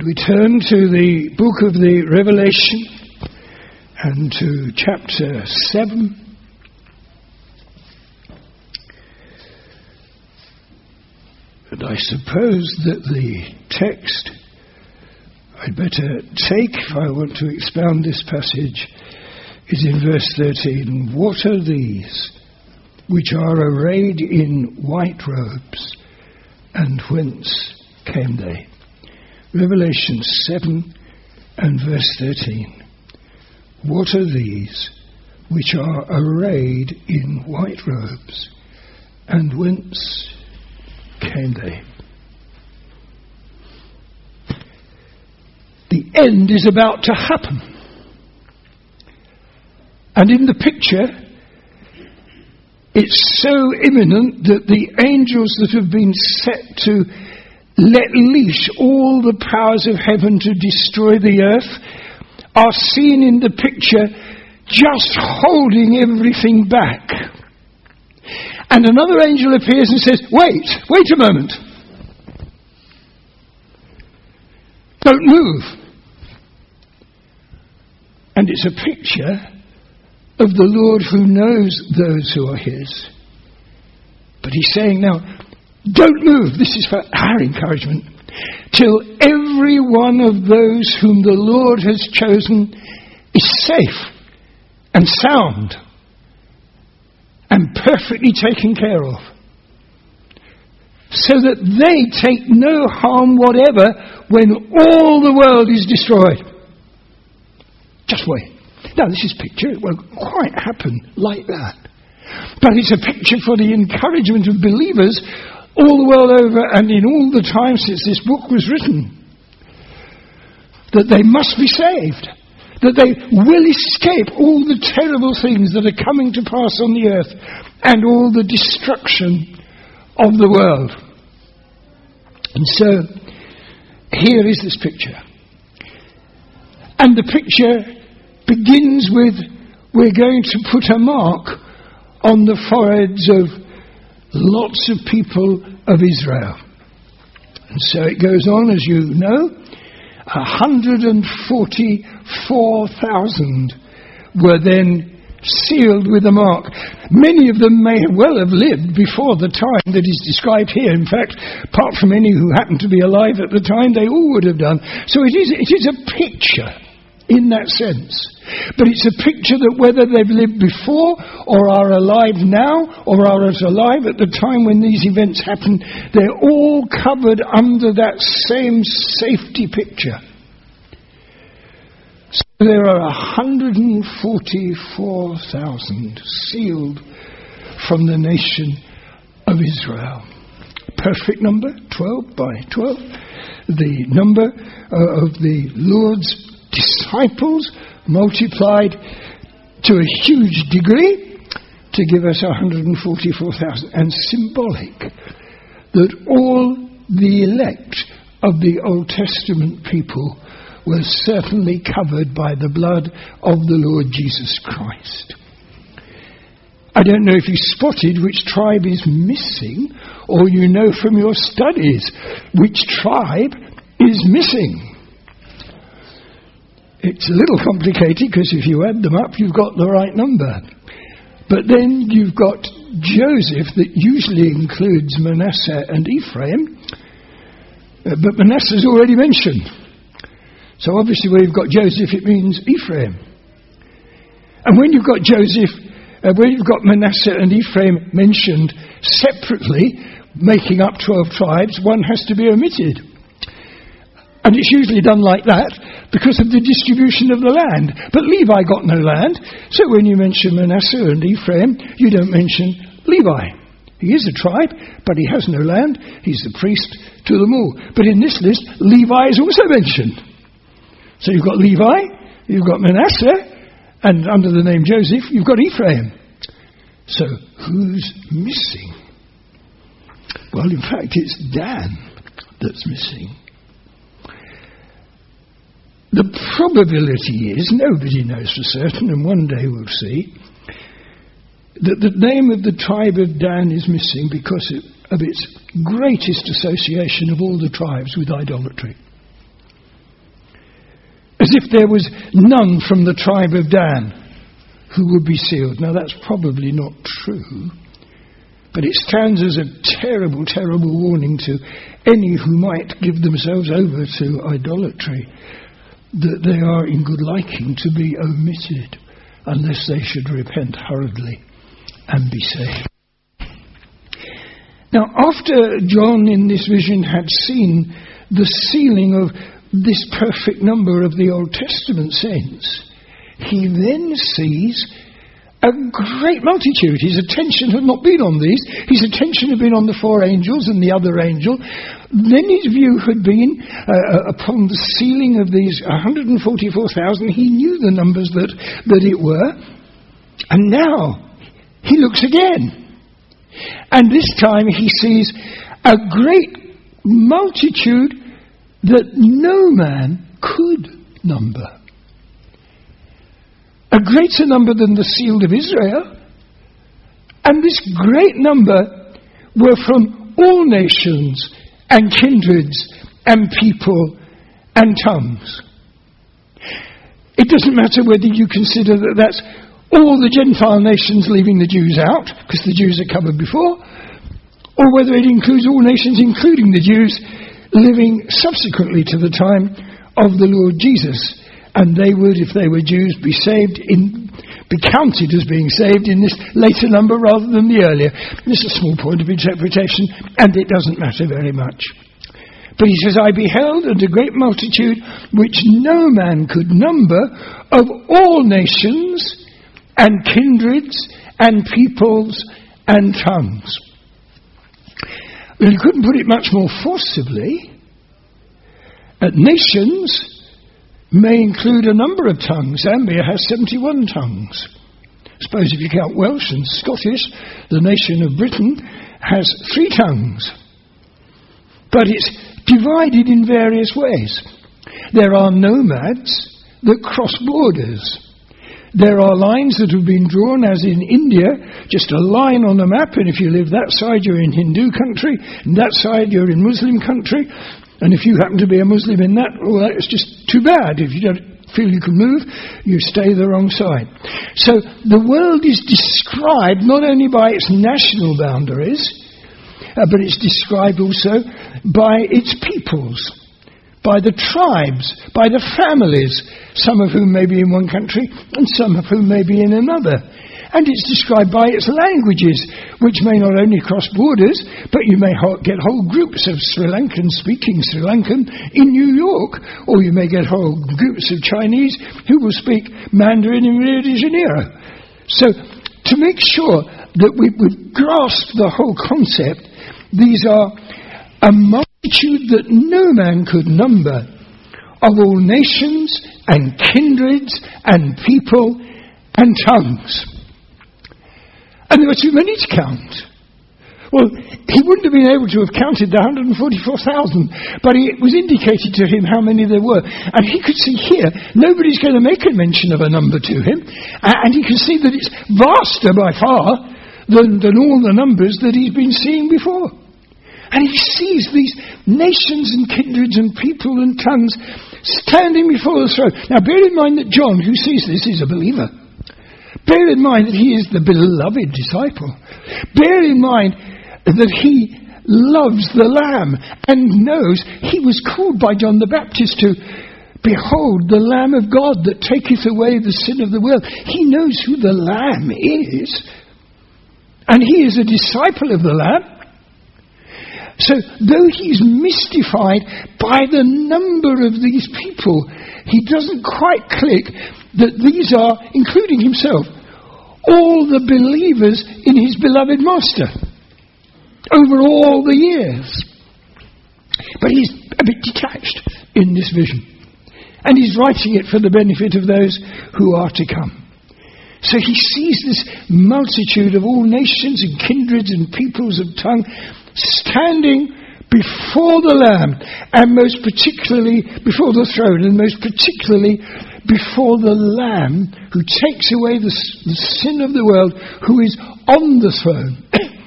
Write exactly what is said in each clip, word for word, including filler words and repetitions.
We turn to the book of the Revelation and to chapter seven. And I suppose that the text I'd better take, if I want to expound this passage, is in verse thirteen. What are these which are arrayed in white robes, and whence came they? Revelation seven and verse thirteen. What are these which are arrayed in white robes, and whence came they? The end is about to happen. And in the picture, it's so imminent that the angels that have been set to let loose all the powers of heaven to destroy the earth are seen in the picture just holding everything back. And another angel appears and says, wait, wait a moment. Don't move. And it's a picture of the Lord who knows those who are his. But he's saying now, don't move. This is for our encouragement. Till every one of those whom the Lord has chosen is safe and sound and perfectly taken care of, so that they take no harm whatever when all the world is destroyed. Just wait. Now, this is picture. It won't quite happen like that. But it's a picture for the encouragement of believers all the world over and in all the time since this book was written. That they must be saved. That they will escape all the terrible things that are coming to pass on the earth and all the destruction of the world. And so, here is this picture. And the picture begins with, we're going to put a mark on the foreheads of lots of people of Israel. And so it goes on, as you know, one hundred forty-four thousand were then sealed with a mark. Many of them may well have lived before the time that is described here. In fact, apart from any who happened to be alive at the time, they all would have done. So it is, it is a picture in that sense. But it's a picture that whether they've lived before or are alive now or are as alive at the time when these events happen, they're all covered under that same safety picture. So there are one hundred forty-four thousand sealed from the nation of Israel. Perfect number, twelve by twelve. The number uh, of the Lord's disciples multiplied to a huge degree to give us one hundred forty-four thousand, and symbolic that all the elect of the Old Testament people were certainly covered by the blood of the Lord Jesus Christ. I don't know if you spotted which tribe is missing, or you know from your studies which tribe is missing. It's a little complicated because if you add them up, you've got the right number. But then you've got Joseph that usually includes Manasseh and Ephraim, uh, but Manasseh's already mentioned. So obviously where you've got Joseph, it means Ephraim. And when you've got Joseph, uh, when you've got Manasseh and Ephraim mentioned separately, making up twelve tribes, one has to be omitted. And it's usually done like that because of the distribution of the land. But Levi got no land, so when you mention Manasseh and Ephraim, you don't mention Levi. He is a tribe, but he has no land. He's the priest to them all. But in this list, Levi is also mentioned. So you've got Levi, you've got Manasseh, and under the name Joseph, you've got Ephraim. So who's missing? Well, in fact, it's Dan that's missing. The probability is, nobody knows for certain, and one day we'll see, that the name of the tribe of Dan is missing because of its greatest association of all the tribes with idolatry. as if there was none from the tribe of Dan who would be sealed. Now that's probably not true, but it stands as a terrible, terrible warning to any who might give themselves over to idolatry, that they are in good liking to be omitted unless they should repent hurriedly and be saved. Now, after John in this vision had seen the sealing of this perfect number of the Old Testament saints, he then sees a great multitude. His attention had not been on these. His attention had been on the four angels and the other angel. Then his view had been uh, upon the sealing of these one hundred forty-four thousand. He knew the numbers that, that it were. And now he looks again. And this time he sees a great multitude that no man could number. A greater number than the sealed of Israel. And this great number were from all nations and kindreds and people and tongues. It doesn't matter whether you consider that that's all the Gentile nations leaving the Jews out, because the Jews are covered before, or whether it includes all nations, including the Jews, living subsequently to the time of the Lord Jesus. And they would, if they were Jews, be saved in, be counted as being saved in this later number rather than the earlier. This is a small point of interpretation, and it doesn't matter very much. But he says, I beheld and a great multitude which no man could number, of all nations and kindreds and peoples and tongues. Well, you couldn't put it much more forcibly. At nations may include a number of tongues. Zambia has seventy-one tongues. I suppose if you count Welsh and Scottish, the nation of Britain has three tongues. But it's divided in various ways. There are nomads that cross borders. There are lines that have been drawn, as in India, just a line on a map, and if you live that side, you're in Hindu country, and that side, you're in Muslim country. And if you happen to be a Muslim in that, well, that's just too bad. If you don't feel you can move, you stay the wrong side. So the world is described not only by its national boundaries, uh, but it's described also by its peoples, by the tribes, by the families, some of whom may be in one country and some of whom may be in another. And it's described by its languages, which may not only cross borders, but you may ho- get whole groups of Sri Lankan speaking Sri Lankan in New York, or you may get whole groups of Chinese who will speak Mandarin in Rio de Janeiro. So to make sure that we, we've grasped the whole concept, these are a multitude that no man could number, of all nations and kindreds and people and tongues. And there were too many to count. Well, he wouldn't have been able to have counted the one hundred forty-four thousand, but it was indicated to him how many there were. And he could see here, nobody's going to make a mention of a number to him, and he can see that it's vaster by far than, than all the numbers that he's been seeing before. And he sees these nations and kindreds and people and tongues standing before the throne. Now bear in mind that John, who sees this, is a believer. Bear in mind that he is the beloved disciple. Bear in mind that he loves the Lamb and knows he was called by John the Baptist to behold the Lamb of God that taketh away the sin of the world. He knows who the Lamb is. And he is a disciple of the Lamb. So, though he's mystified by the number of these people, he doesn't quite click that these are, including himself, all the believers in his beloved Master over all the years. But he's a bit detached in this vision. And he's writing it for the benefit of those who are to come. So he sees this multitude of all nations and kindreds and peoples of tongue standing before the Lamb, and most particularly before the throne, and most particularly before the Lamb who takes away the, the sin of the world, who is on the throne.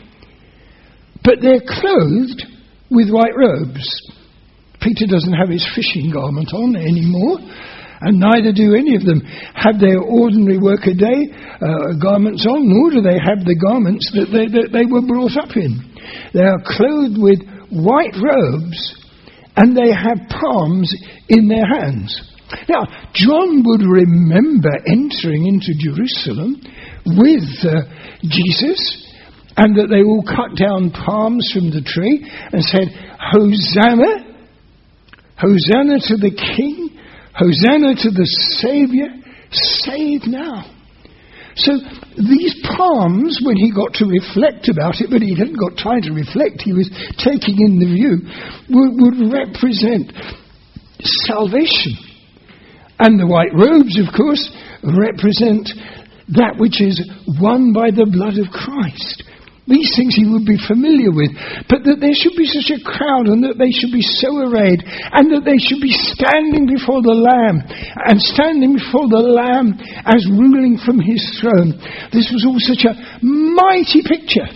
But they're clothed with white robes. Peter doesn't have his fishing garment on anymore, And neither do any of them have their ordinary workaday uh, garments on, nor do they have the garments that they, that they were brought up in. They are clothed with white robes, and they have palms in their hands. Now, John would remember entering into Jerusalem with uh, Jesus, and that they all cut down palms from the tree and said, Hosanna, Hosanna to the King, Hosanna to the Saviour, save now. So these palms, when he got to reflect about it, but he hadn't got time to reflect, he was taking in the view, would, would represent salvation. And the white robes, of course, represent that which is won by the blood of Christ. These things he would be familiar with, but that there should be such a crowd, and that they should be so arrayed, and that they should be standing before the Lamb, and standing before the Lamb as ruling from his throne. This was all such a mighty picture.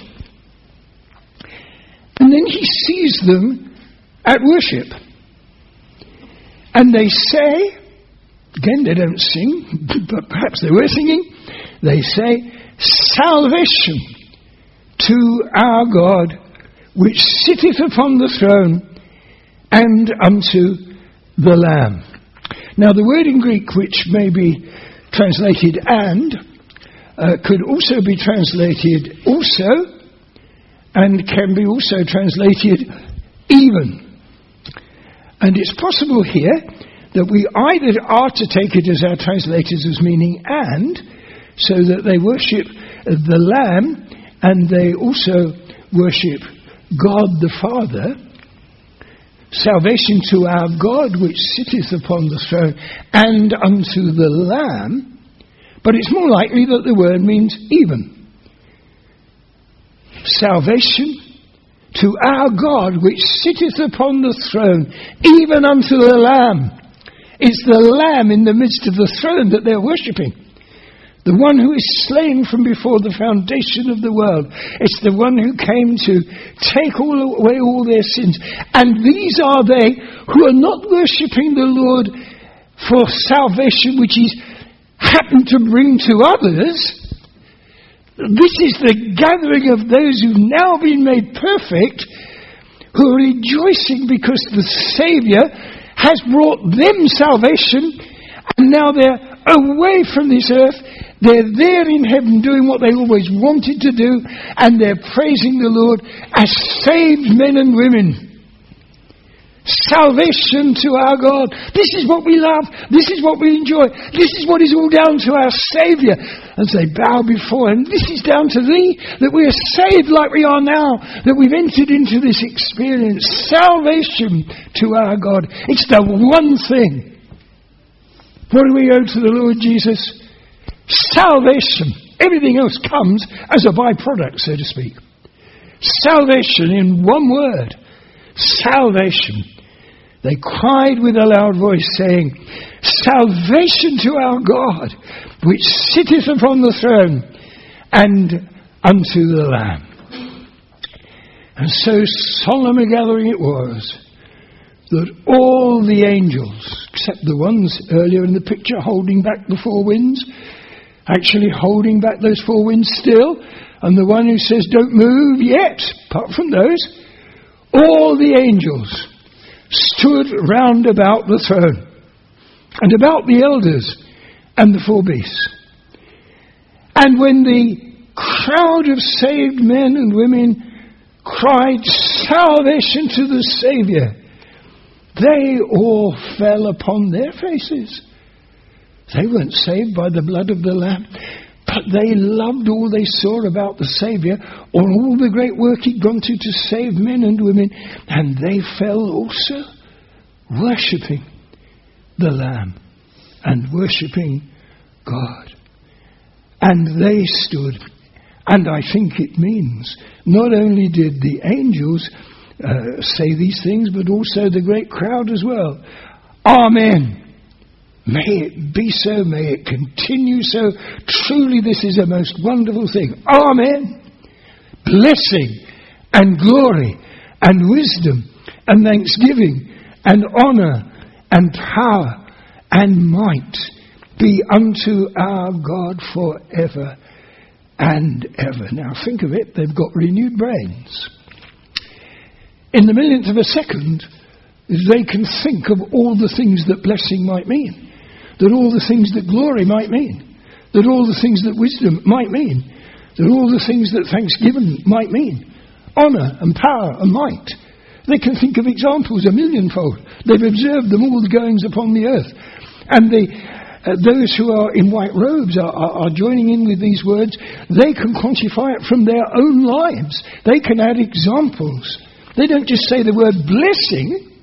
And then he sees them at worship. And they say, again they don't sing, but perhaps they were singing, they say, salvation to our God, which sitteth upon the throne, and unto the Lamb. Now the word in Greek, which may be translated and, uh, could also be translated also, and can be also translated even. And it's possible here that we either are to take it as our translators as meaning and, so that they worship the Lamb, and they also worship God the Father, salvation to our God which sitteth upon the throne, and unto the Lamb. But it's more likely that the word means even. Salvation to our God which sitteth upon the throne, even unto the Lamb. It's the Lamb in the midst of the throne that they're worshipping. The one who is slain from before the foundation of the world. It's the one who came to take all away all their sins. And these are they who are not worshipping the Lord for salvation which he's happened to bring to others. This is the gathering of those who've now been made perfect, who are rejoicing because the Saviour has brought them salvation, and now they're away from this earth. They're there in heaven doing what they always wanted to do, and they're praising the Lord as saved men and women. Salvation to our God. This is what we love. This is what we enjoy. This is what is all down to our Saviour. As they bow before him, this is down to thee, that we are saved like we are now, that we've entered into this experience. Salvation to our God. It's the one thing. What do we owe to the Lord Jesus? Salvation. Everything else comes as a byproduct, so to speak. Salvation in one word. Salvation. They cried with a loud voice, saying, salvation to our God, which sitteth upon the throne, and unto the Lamb. And so solemn a gathering it was, that all the angels, except the ones earlier in the picture holding back the four winds, actually holding back those four winds still, and the one who says don't move yet, apart from those, all the angels stood round about the throne, and about the elders and the four beasts. And when the crowd of saved men and women cried salvation to the Saviour, they all fell upon their faces. They weren't saved by the blood of the Lamb, but they loved all they saw about the Saviour, or all the great work he'd gone to to save men and women, and they fell also worshipping the Lamb and worshipping God. And they stood, and I think it means not only did the angels uh, say these things, but also the great crowd as well. Amen. May it be so, may it continue so. Truly this is a most wonderful thing. Amen. Blessing and glory and wisdom and thanksgiving and honour and power and might be unto our God forever and ever. Now think of it, they've got renewed brains. In the millionth of a second, they can think of all the things that blessing might mean, that all the things that glory might mean, that all the things that wisdom might mean, that all the things that thanksgiving might mean, honour and power and might. They can think of examples a millionfold. They've observed them all the goings upon the earth. And the, uh, those who are in white robes are, are, are joining in with these words. They can quantify it from their own lives. They can add examples. They don't just say the word blessing,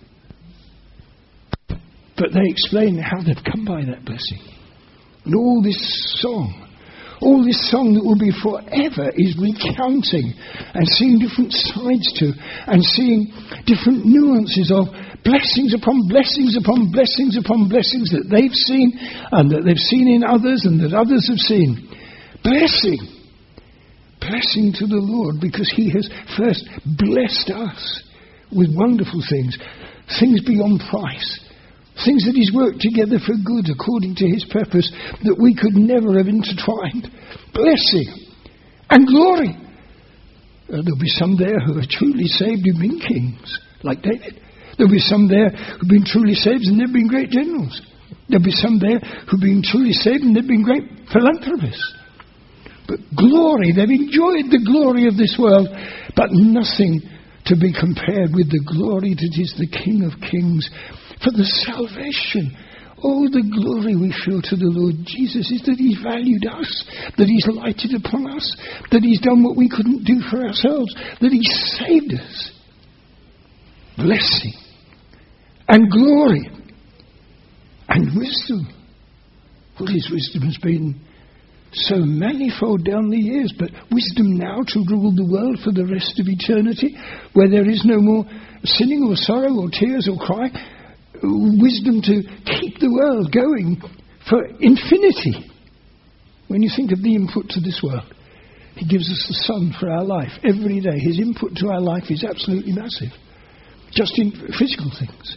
but they explain how they've come by that blessing. And all this song, all this song that will be forever is recounting and seeing different sides to and seeing different nuances of blessings upon blessings upon blessings upon blessings that they've seen and that they've seen in others and that others have seen. Blessing. Blessing to the Lord, because he has first blessed us with wonderful things, things beyond price. Things that he's worked together for good according to his purpose that we could never have intertwined. Blessing and glory. Uh, there'll be some there who are truly saved who've been kings, like David. There'll be some there who've been truly saved and they've been great generals. There'll be some there who've been truly saved and they've been great philanthropists. But glory, they've enjoyed the glory of this world, but nothing to be compared with the glory that is the King of Kings. For the salvation, oh, the glory we feel to the Lord Jesus is that he's valued us, that he's lighted upon us, that he's done what we couldn't do for ourselves, that he's saved us. Blessing and glory and wisdom. Well, his wisdom has been so manifold down the years, but wisdom now to rule the world for the rest of eternity, where there is no more sinning or sorrow or tears or cry. Wisdom to keep the world going for infinity. When you think of the input to this world, he gives us the sun for our life every day. His input to our life is absolutely massive, just in physical things,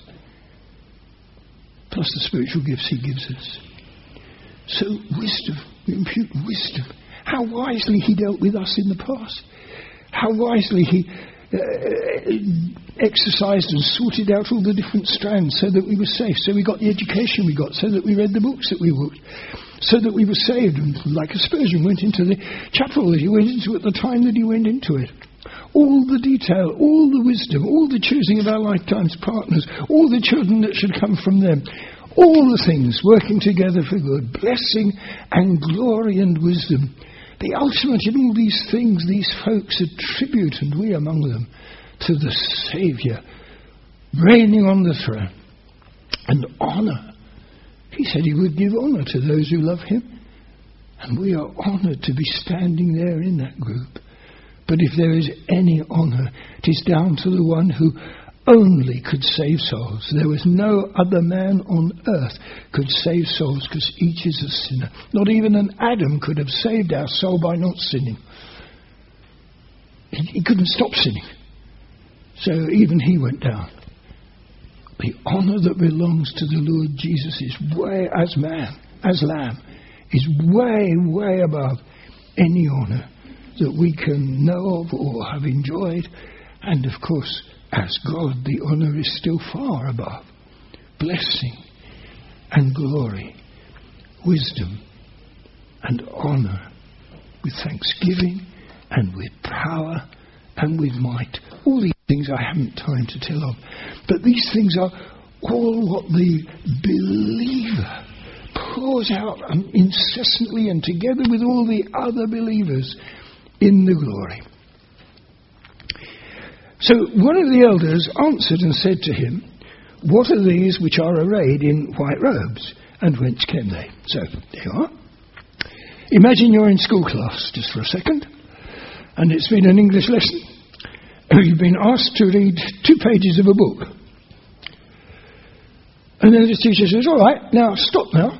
plus the spiritual gifts he gives us. So wisdom, we impute wisdom. How wisely he dealt with us in the past. How wisely he Uh, exercised and sorted out all the different strands so that we were safe, so we got the education we got, so that we read the books that we would, so that we were saved, and like a Spurgeon went into the chapel that he went into at the time that he went into it. All the detail, all the wisdom, all the choosing of our lifetime's partners, all the children that should come from them, all the things working together for good, blessing and glory and wisdom. The ultimate in all these things, these folks attribute, and we among them, to the Saviour reigning on the throne. And honour. He said he would give honour to those who love him. And we are honoured to be standing there in that group. But if there is any honour, it is down to the one who only could save souls. There was no other man on earth could save souls, because each is a sinner. Not even an Adam could have saved our soul by not sinning. He, he couldn't stop sinning. So even he went down. The honour that belongs to the Lord Jesus is way, as man, as lamb, is way, way above any honour that we can know of or have enjoyed. And of course, as God, the honour is still far above. Blessing and glory, wisdom and honour, with thanksgiving and with power and with might. All these things I haven't time to tell of. But these things are all what the believer pours out incessantly and together with all the other believers in the glory. So one of the elders answered and said to him, "What are these which are arrayed in white robes, and whence came they?" So, there you are. Imagine you're in school class, just for a second, and it's been an English lesson. You've been asked to read two pages of a book. And then the teacher says, "All right, now stop now.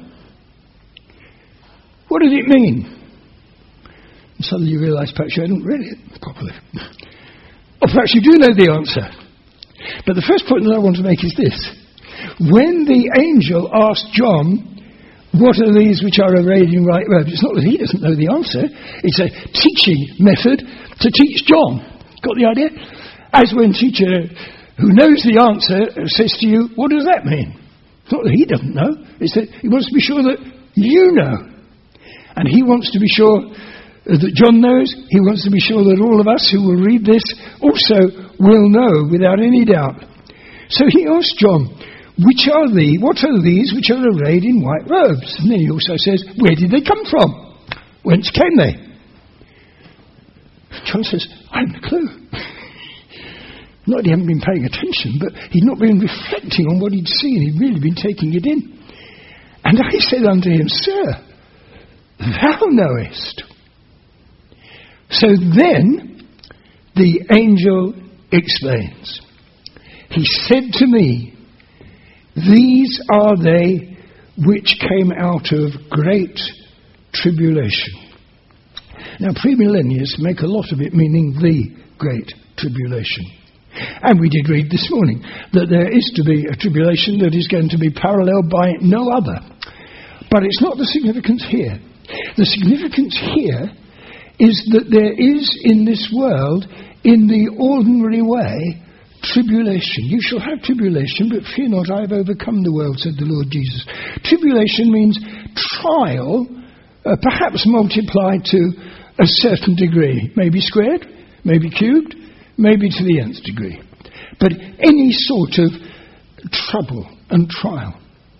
What does it mean?" And suddenly you realise perhaps you hadn't read it properly. Or perhaps you do know the answer. But the first point that I want to make is this. when the angel asked John, what are these which are arrayed in white robes? It's not that he doesn't know the answer. It's a teaching method to teach John. Got the idea? As when teacher who knows the answer says to you, what does that mean? It's not that he doesn't know. It's that he wants to be sure that you know. And he wants to be sure that John knows. He wants to be sure that all of us who will read this also will know without any doubt. So he asked John, which are the, what are these which are arrayed in white robes? And then he also says, where did they come from? Whence came they? John says, I haven't a clue. Not that he hadn't been paying attention, but he'd not been reflecting on what he'd seen. He'd really been taking it in. And I said unto him, Sir, thou knowest. So then the angel explains. He said to me, these are they which came out of great tribulation. Now, premillennialists make a lot of it meaning the great tribulation. And we did read this morning that there is to be a tribulation that is going to be paralleled by no other. But it's not the significance here. The significance here is that there is in this world, in the ordinary way, tribulation. You shall have tribulation, but fear not, I have overcome the world, said the Lord Jesus. Tribulation means trial, uh, perhaps multiplied to a certain degree. Maybe squared, maybe cubed, maybe to the nth degree. But any sort of trouble and trial.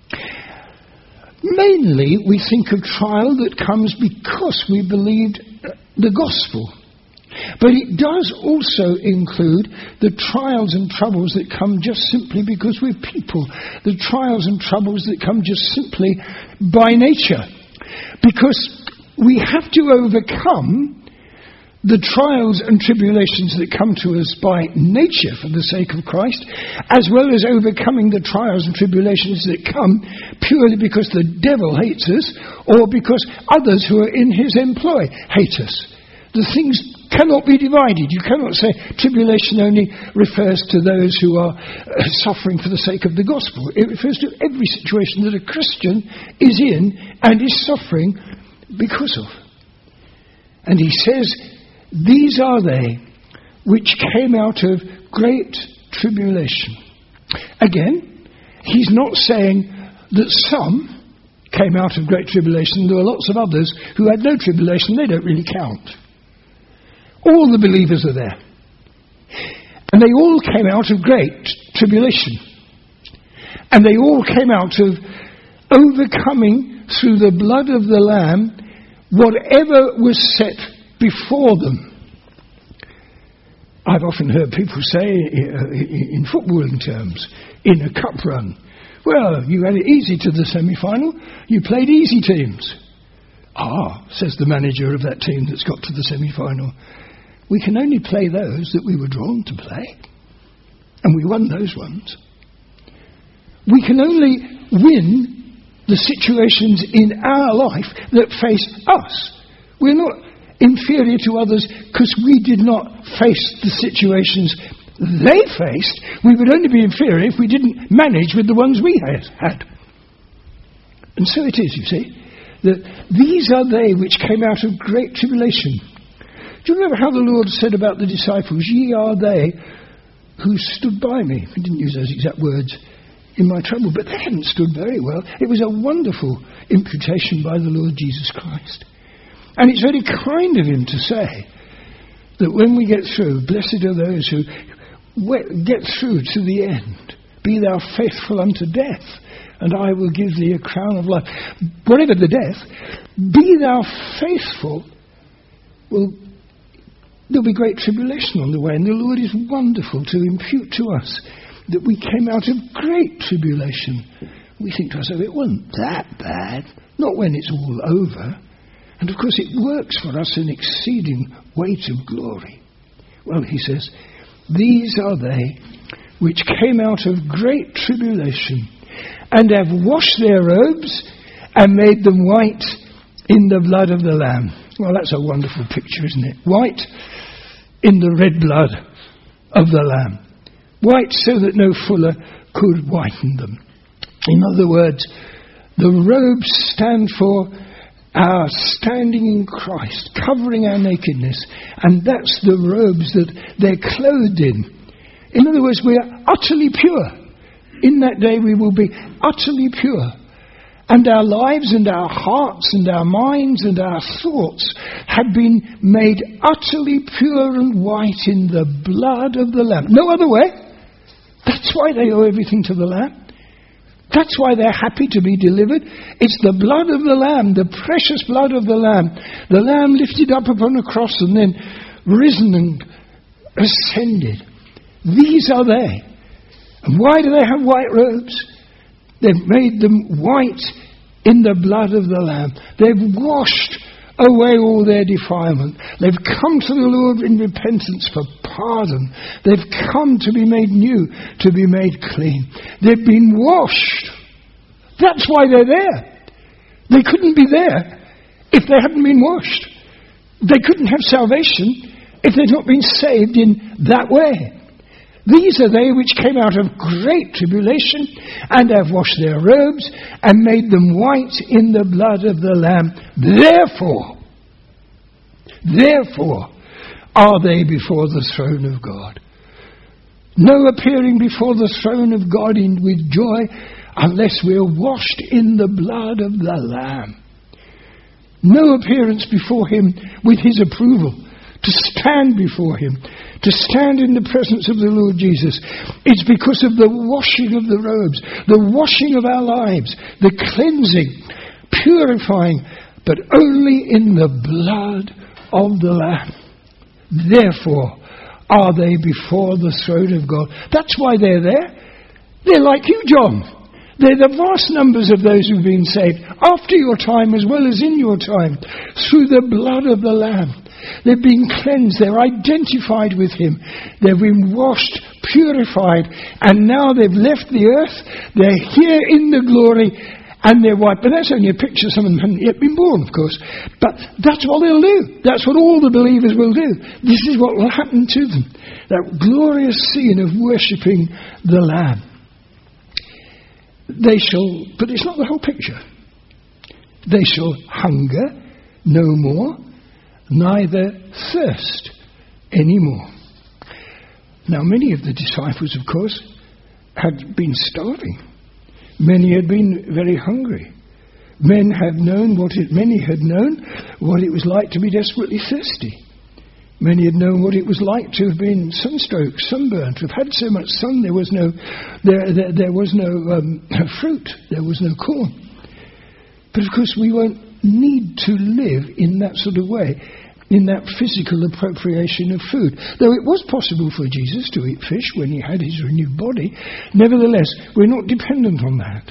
Mainly, we think of trial that comes because we believed the gospel. But it does also include the trials and troubles that come just simply because we're people. The trials and troubles that come just simply by nature. Because we have to overcome the trials and tribulations that come to us by nature for the sake of Christ, as well as overcoming the trials and tribulations that come purely because the devil hates us, or because others who are in his employ hate us. The things cannot be divided. You cannot say tribulation only refers to those who are suffering for the sake of the gospel. It refers to every situation that a Christian is in and is suffering because of. And he says, these are they which came out of great tribulation. Again, he's not saying that some came out of great tribulation. There were lots of others who had no tribulation. They don't really count. All the believers are there. And they all came out of great tribulation. And they all came out of overcoming through the blood of the Lamb whatever was set before them. I've often heard people say, uh, in footballing terms, in a cup run, well, you had it easy to the semi-final, you played easy teams. Ah, says the manager of that team that's got to the semi-final, we can only play those that we were drawn to play. And we won those ones. We can only win the situations in our life that face us. We're not inferior to others because we did not face the situations they faced. We would only be inferior if we didn't manage with the ones we had. And so it is, you see, that these are they which came out of great tribulation. Do you remember how the Lord said about the disciples, ye are they who stood by me? He didn't use those exact words, in my trouble, but they hadn't stood very well. It was a wonderful imputation by the Lord Jesus Christ. And it's very kind of him to say that when we get through, blessed are those who get through to the end. Be thou faithful unto death, and I will give thee a crown of life. Whatever the death, be thou faithful. Well, there'll be great tribulation on the way, and the Lord is wonderful to impute to us that we came out of great tribulation. We think to ourselves, it wasn't that bad. Not when it's all over. And of course it works for us an exceeding weight of glory. Well, he says, these are they which came out of great tribulation, and have washed their robes, and made them white in the blood of the Lamb. Well, that's a wonderful picture, isn't it? White in the red blood of the Lamb. White so that no fuller could whiten them. In other words, the robes stand for our standing in Christ, covering our nakedness, and that's the robes that they're clothed in. In other words, we are utterly pure. In that day we will be utterly pure. And our lives and our hearts and our minds and our thoughts have been made utterly pure and white in the blood of the Lamb. No other way. That's why they owe everything to the Lamb. That's why they're happy to be delivered. It's the blood of the Lamb, the precious blood of the Lamb. The Lamb lifted up upon a cross and then risen and ascended. These are they. And why do they have white robes? They've made them white in the blood of the Lamb. They've washed away all their defilement. They've come to the Lord in repentance for pardon. They've come to be made new, to be made clean. They've been washed. That's why they're there. They couldn't be there if they hadn't been washed. They couldn't have salvation if they'd not been saved in that way. These are they which came out of great tribulation and have washed their robes and made them white in the blood of the Lamb. Therefore, therefore are they before the throne of God. No appearing before the throne of God in, with joy unless we're washed in the blood of the Lamb. No appearance before Him with His approval. To stand before Him, to stand in the presence of the Lord Jesus, it's because of the washing of the robes, the washing of our lives, the cleansing, purifying, but only in the blood of the Lamb. Therefore are they before the throne of God. That's why they're there. They're like you, John. They're the vast numbers of those who've been saved after your time as well as in your time, through the blood of the Lamb. They've been cleansed, they're identified with Him, they've been washed, purified, and now they've left the earth, they're here in the glory, and they're white. But that's only a picture, some of them haven't yet been born, of course. But that's what they'll do. That's what all the believers will do. This is what will happen to them. That glorious scene of worshipping the Lamb. They shall, but it's not the whole picture. They shall hunger no more, neither thirst anymore. Now, many of the disciples, of course, had been starving. Many had been very hungry. Men had known what it, many had known what it was like to be desperately thirsty. Many had known what it was like to have been sunstroke, sunburnt, to have had so much sun there was no, there, there, there was no um, fruit, there was no corn. But of course, we won't need to live in that sort of way, in that physical appropriation of food. Though it was possible for Jesus to eat fish when He had His renewed body, nevertheless, we're not dependent on that.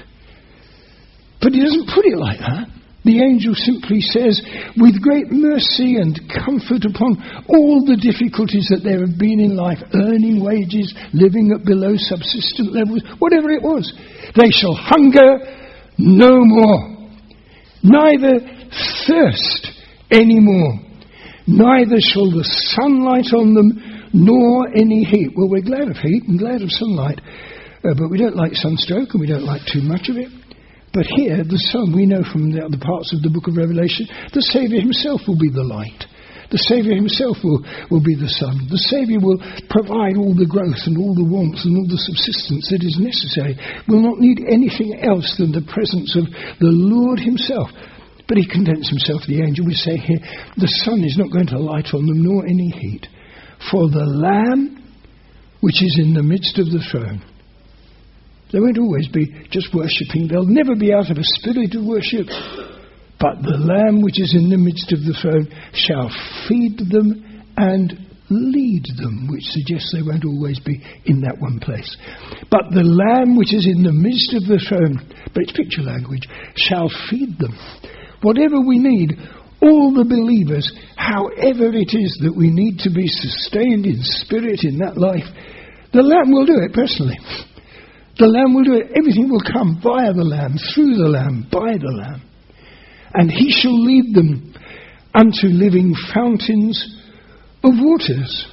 But He doesn't put it like that. The angel simply says, with great mercy and comfort upon all the difficulties that there have been in life, earning wages, living at below subsistent levels, whatever it was, they shall hunger no more, neither thirst any more, neither shall the sunlight on them, nor any heat. Well, we're glad of heat and glad of sunlight, uh, but we don't like sunstroke and we don't like too much of it. But here, the sun, we know from the other parts of the book of Revelation, the Saviour Himself will be the light. The Saviour Himself will, will be the sun. The Saviour will provide all the growth and all the warmth and all the subsistence that is necessary. Will not need anything else than the presence of the Lord Himself. But He condemns Himself, the angel. We say here, the sun is not going to light on them, nor any heat. For the Lamb which is in the midst of the throne. They won't always be just worshipping. They'll never be out of a spirit of worship. But the Lamb which is in the midst of the throne shall feed them and lead them, which suggests they won't always be in that one place. But the Lamb which is in the midst of the throne, but it's picture language, shall feed them. Whatever we need, all the believers, however it is that we need to be sustained in spirit in that life, the Lamb will do it personally. The Lamb will do it. Everything will come via the Lamb, through the Lamb, by the Lamb. And He shall lead them unto living fountains of waters.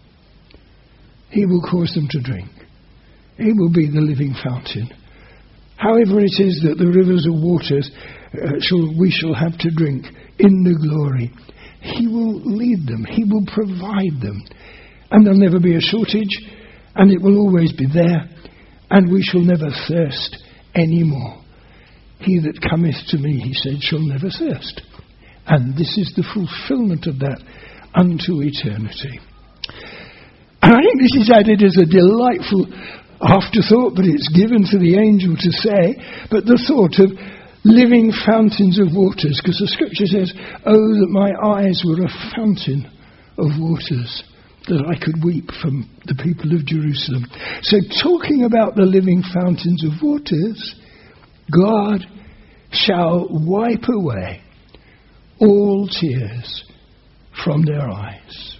He will cause them to drink. He will be the living fountain. However it is that the rivers of waters uh, shall, we shall have to drink in the glory, he will lead them, he will provide them, and there'll never be a shortage, and it will always be there, and we shall never thirst any more. He that cometh to me, he said, shall never thirst. And this is the fulfillment of that unto eternity. And I think this is added as a delightful afterthought, but it's given to the angel to say, but the thought of living fountains of waters, because the scripture says, oh, that my eyes were a fountain of waters, that I could weep from the people of Jerusalem. So talking about the living fountains of waters, God shall wipe away all tears from their eyes.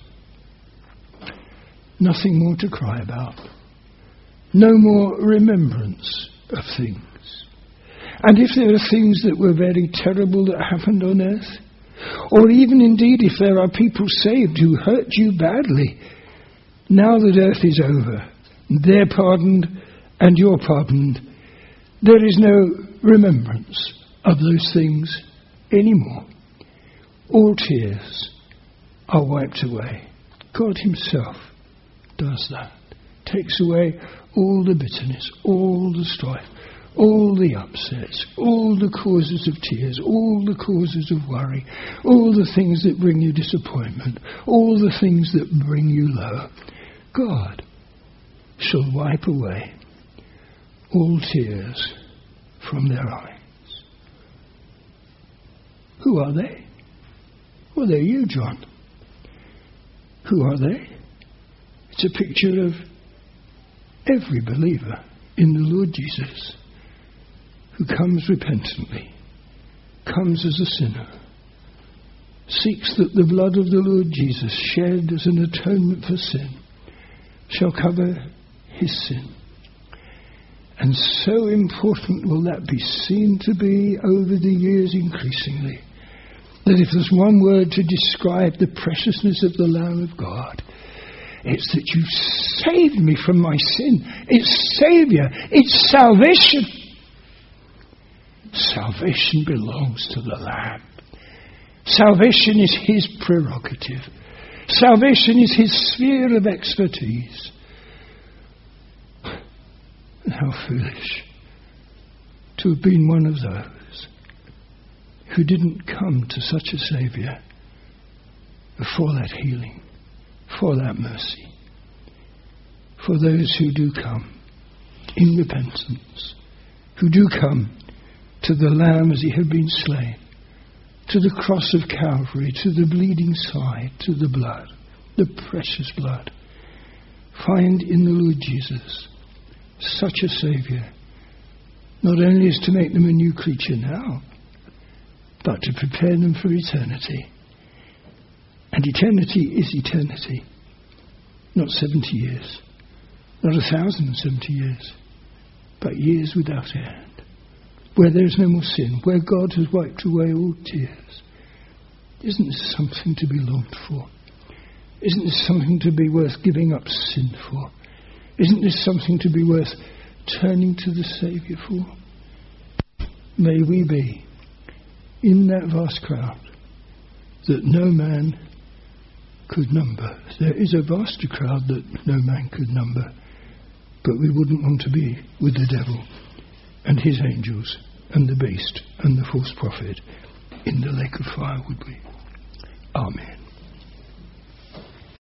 Nothing more to cry about. No more remembrance of things. And if there are things that were very terrible that happened on earth, or even indeed if there are people saved who hurt you badly, now that earth is over, they're pardoned and you're pardoned, there is no remembrance of those things anymore. All tears are wiped away. God himself does that. Takes away all the bitterness, all the strife, all the upsets, all the causes of tears, all the causes of worry, all the things that bring you disappointment, all the things that bring you low. God shall wipe away all tears from their eyes. Who are they? Well, they're you, John. Who are they? It's a picture of every believer in the Lord Jesus who comes repentantly, comes as a sinner, seeks that the blood of the Lord Jesus shed as an atonement for sin shall cover his sin. And so important will that be seen to be over the years increasingly, that if there's one word to describe the preciousness of the Lamb of God, it's that you saved me from my sin. It's Saviour. It's salvation. Salvation belongs to the Lamb. Salvation is his prerogative. Salvation is his sphere of expertise. And how foolish to have been one of those who didn't come to such a Saviour for that healing, for that mercy, for those who do come in repentance, who do come to the Lamb as he had been slain, to the cross of Calvary, to the bleeding side, to the blood, the precious blood. Find in the Lord Jesus such a Saviour, not only is to make them a new creature now, but to prepare them for eternity. And eternity is eternity. Not seventy years, not a thousand and seventy years, but years without end, where there is no more sin, where God has wiped away all tears. Isn't this something to be longed for? Isn't this something to be worth giving up sin for? Isn't this something to be worth turning to the Saviour for? May we be in that vast crowd that no man could number. There is a vaster crowd that no man could number, but we wouldn't want to be with the devil and his angels and the beast and the false prophet in the lake of fire, would we?